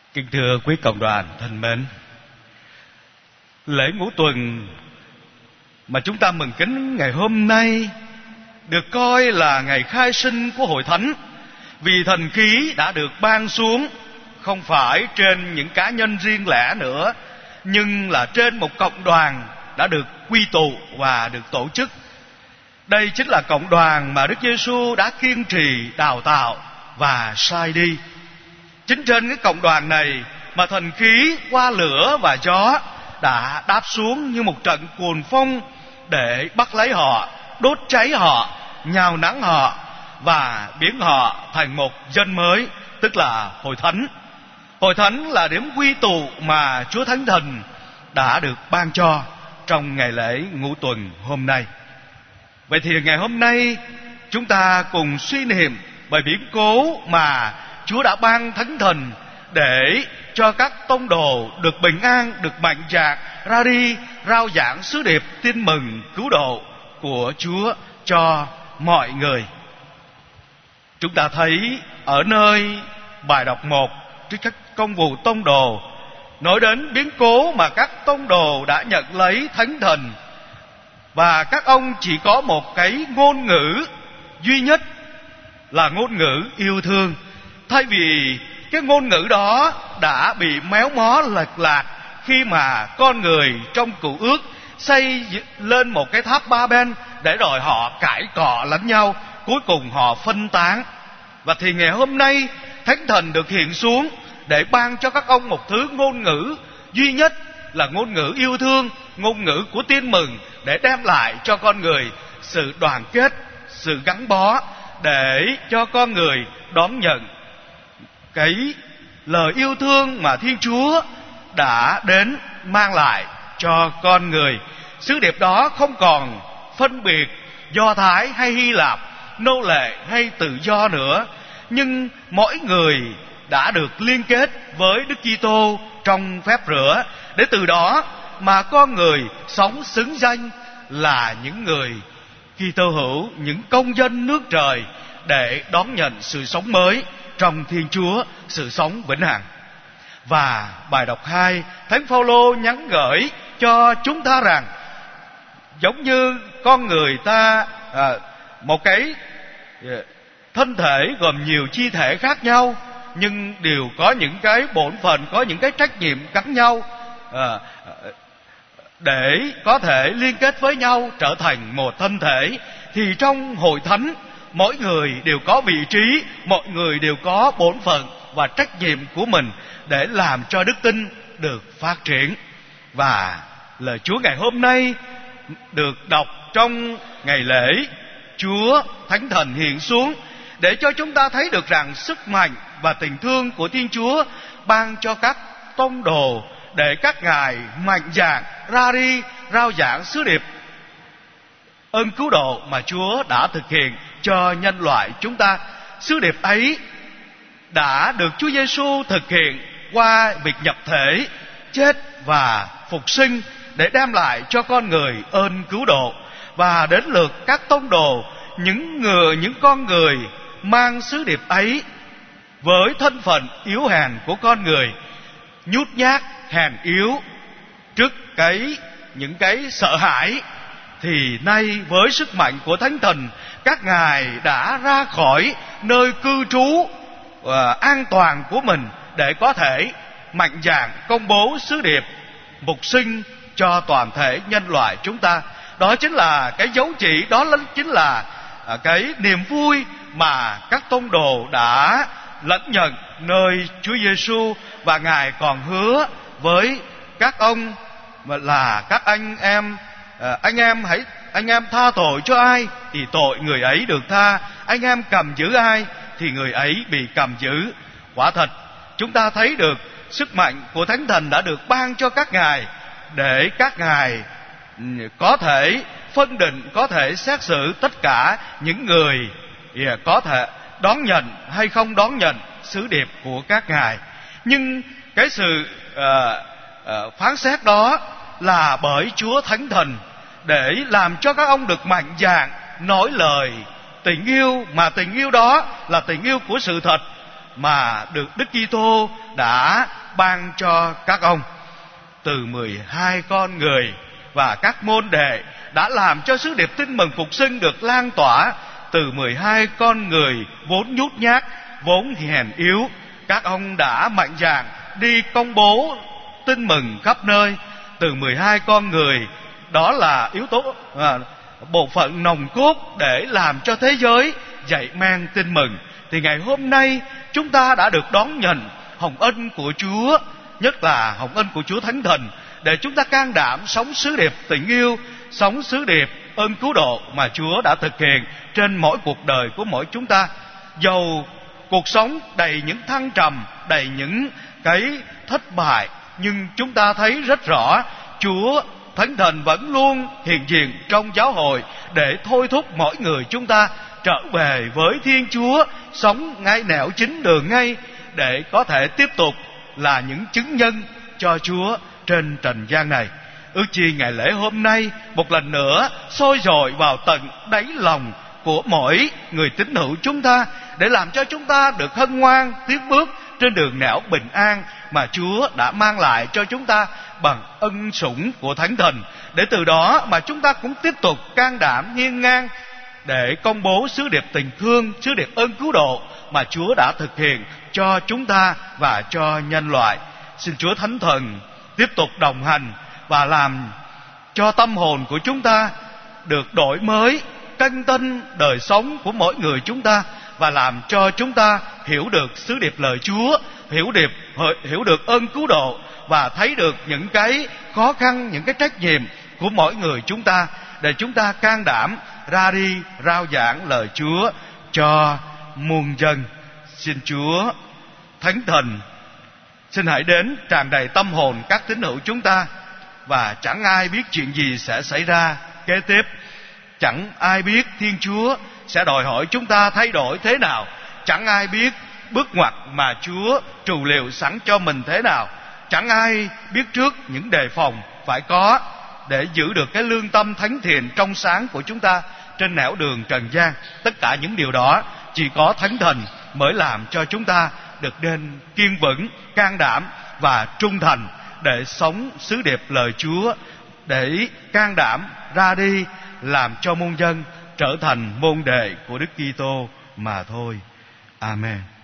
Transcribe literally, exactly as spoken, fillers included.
Kính thưa quý cộng đoàn thân mến, lễ ngũ tuần mà chúng ta mừng kính ngày hôm nay được coi là ngày khai sinh của hội thánh, vì thần khí đã được ban xuống không phải trên những cá nhân riêng lẻ nữa, nhưng là trên một cộng đoàn đã được quy tụ và được tổ chức. Đây chính là cộng đoàn mà Đức Giêsu đã kiên trì đào tạo và sai đi. Chính trên cái cộng đoàn này mà thần khí qua lửa và gió đã đáp xuống như một trận cuồng phong để bắt lấy họ, đốt cháy họ, nhào nắng họ và biến họ thành một dân mới, tức là hội thánh. Hội thánh là điểm quy tụ mà Chúa Thánh Thần đã được ban cho trong ngày lễ ngũ tuần hôm nay. Vậy thì ngày hôm nay chúng ta cùng suy niệm về biến cố mà Chúa đã ban Thánh Thần để cho các tông đồ được bình an, được mạnh dạn ra đi rao giảng sứ điệp tin mừng cứu độ của Chúa cho mọi người. Chúng ta thấy ở nơi bài đọc một trên các công vụ tông đồ nói đến biến cố mà các tông đồ đã nhận lấy Thánh Thần, và các ông chỉ có một cái ngôn ngữ duy nhất là ngôn ngữ yêu thương. Thay vì cái ngôn ngữ đó đã bị méo mó lệch lạc khi mà con người trong Cựu Ước xây lên một cái tháp Ba-ben để rồi họ cãi cọ lẫn nhau, cuối cùng họ phân tán. Và thì ngày hôm nay Thánh Thần được hiện xuống để ban cho các ông một thứ ngôn ngữ duy nhất là ngôn ngữ yêu thương, ngôn ngữ của tin mừng, để đem lại cho con người sự đoàn kết, sự gắn bó, để cho con người đón nhận cái lời yêu thương mà Thiên Chúa đã đến mang lại cho con người. Sứ điệp đó không còn phân biệt Do Thái hay Hy Lạp, nô lệ hay tự do nữa, nhưng mỗi người đã được liên kết với Đức Kitô trong phép rửa, để từ đó mà con người sống xứng danh là những người Kitô hữu, những công dân nước trời, để đón nhận sự sống mới trong Thiên Chúa, sự sống vĩnh hằng. Và bài đọc hai, Thánh Phaolô nhắn gửi cho chúng ta rằng, giống như con người ta à, một cái thân thể gồm nhiều chi thể khác nhau, nhưng đều có những cái bổn phận, có những cái trách nhiệm gắn nhau à, để có thể liên kết với nhau trở thành một thân thể. Thì trong hội thánh, mỗi người đều có vị trí, mọi người đều có bổn phận và trách nhiệm của mình để làm cho đức tin được phát triển. Và lời Chúa ngày hôm nay được đọc trong ngày lễ Chúa Thánh Thần hiện xuống, để cho chúng ta thấy được rằng sức mạnh và tình thương của Thiên Chúa ban cho các tông đồ, để các ngài mạnh dạn ra đi rao giảng sứ điệp ơn cứu độ mà Chúa đã thực hiện cho nhân loại chúng ta. Sứ điệp ấy đã được Chúa Giêsu thực hiện qua việc nhập thể, chết và phục sinh, để đem lại cho con người ơn cứu độ. Và đến lượt các tông đồ, những người, những con người mang sứ điệp ấy với thân phận yếu hèn của con người, nhút nhát, hèn yếu trước cái những cái sợ hãi, thì nay với sức mạnh của Thánh Thần, các ngài đã ra khỏi nơi cư trú uh, an toàn của mình, để có thể mạnh dạn công bố sứ điệp mục sinh cho toàn thể nhân loại chúng ta. Đó chính là cái dấu chỉ, đó chính là uh, cái niềm vui mà các tông đồ đã lãnh nhận nơi Chúa Giêsu, và ngài còn hứa với các ông là các anh em à, anh em hãy anh em tha tội cho ai thì tội người ấy được tha, anh em cầm giữ ai thì người ấy bị cầm giữ. Quả thật chúng ta thấy được sức mạnh của Thánh Thần đã được ban cho các ngài, để các ngài có thể phân định, có thể xét xử tất cả những người có thể đón nhận hay không đón nhận sứ điệp của các ngài. Nhưng cái sự uh, uh, phán xét đó là bởi Chúa Thánh Thần, để làm cho các ông được mạnh dạn nói lời tình yêu, mà tình yêu đó là tình yêu của sự thật, mà được Đức Kitô đã ban cho các ông. Từ mười hai con người và các môn đệ đã làm cho sứ điệp tin mừng phục sinh được lan tỏa. Từ mười hai con người vốn nhút nhát, vốn hèn yếu, các ông đã mạnh dạn đi công bố tin mừng khắp nơi. Từ mười hai con người, đó là yếu tố à, bộ phận nòng cốt để làm cho thế giới dậy mang tin mừng. Thì ngày hôm nay chúng ta đã được đón nhận hồng ân của Chúa, nhất là hồng ân của Chúa Thánh Thần, để chúng ta can đảm sống sứ điệp tình yêu, sống sứ điệp ơn cứu độ mà Chúa đã thực hiện trên mỗi cuộc đời của mỗi chúng ta. Dầu cuộc sống đầy những thăng trầm, đầy những cái thất bại, nhưng chúng ta thấy rất rõ Chúa Thánh Thần vẫn luôn hiện diện trong giáo hội để thôi thúc mỗi người chúng ta trở về với Thiên Chúa, sống ngay nẻo chính đường ngay, để có thể tiếp tục là những chứng nhân cho Chúa trên trần gian này. Ước chi ngày lễ hôm nay một lần nữa sôi dội vào tận đáy lòng của mỗi người tín hữu chúng ta, để làm cho chúng ta được hân hoan tiếp bước trên đường nẻo bình an mà Chúa đã mang lại cho chúng ta bằng ân sủng của Thánh Thần, để từ đó mà chúng ta cũng tiếp tục can đảm hiên ngang để công bố sứ điệp tình thương, sứ điệp ơn cứu độ mà Chúa đã thực hiện cho chúng ta và cho nhân loại. Xin Chúa Thánh Thần tiếp tục đồng hành và làm cho tâm hồn của chúng ta được đổi mới, canh tân đời sống của mỗi người chúng ta, và làm cho chúng ta hiểu được sứ điệp lời Chúa, hiểu điệp hiểu được ơn cứu độ, và thấy được những cái khó khăn, những cái trách nhiệm của mỗi người chúng ta, để chúng ta can đảm ra đi rao giảng lời Chúa cho muôn dân. Xin Chúa Thánh Thần xin hãy đến tràn đầy tâm hồn các tín hữu chúng ta, và chẳng ai biết chuyện gì sẽ xảy ra kế tiếp. Chẳng ai biết Thiên Chúa sẽ đòi hỏi chúng ta thay đổi thế nào. Chẳng ai biết bước ngoặt mà Chúa trù liệu sẵn cho mình thế nào. Chẳng ai biết trước những đề phòng phải có để giữ được cái lương tâm thánh thiện trong sáng của chúng ta trên nẻo đường trần gian. Tất cả những điều đó chỉ có Thánh Thần mới làm cho chúng ta được nên kiên vững, can đảm và trung thành để sống sứ điệp lời Chúa, để can đảm ra đi làm cho muôn dân trở thành môn đệ của Đức Kitô mà thôi. Amen.